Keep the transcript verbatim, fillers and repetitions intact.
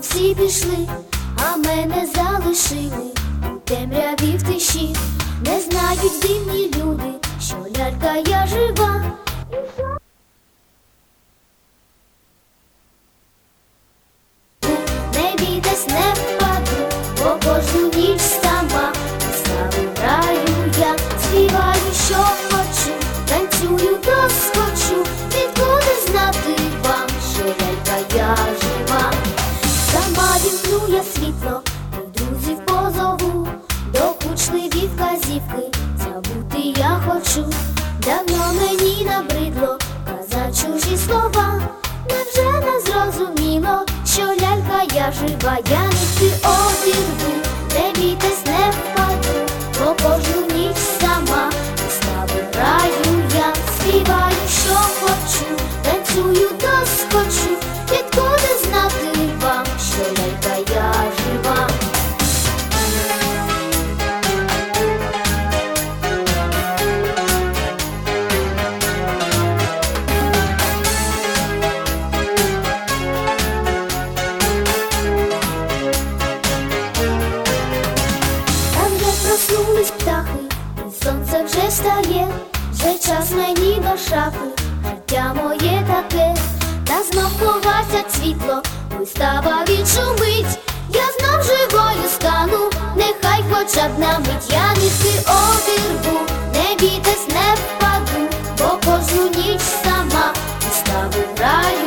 всі пішли, а мене залишили у темряві в тиші. Не знають дивні люди, що лялька я жива. Не бійтесь, не впаду, бо кожну ніч сама граю я, співаю, що хочу, танцюю, доскочу. Відкуди знати вам, що лялька я жива? Сама вімкну я світло, і друзів позову, до кучливі вказівки забути я хочу. Давно мені набридло казать чужі слова. Невже не зрозуміло, що лялька я жива? Я нитки обірву, не бійтесь, не впаду, бо кожну ніч сама вистави граю я, співаю, що хочу, танцюю, доскочу. Відкуди знати вам, що лялька я жива? Проснулись птахи, і сонце вже встає, вже час мені до шафи, життя моє таке. Та знов погасять світло, вистава відшумить, я знов живою стану, нехай хоча б на мить. Я нитки обірву, не бійтесь, не впаду, бо кожну ніч сама виставу граю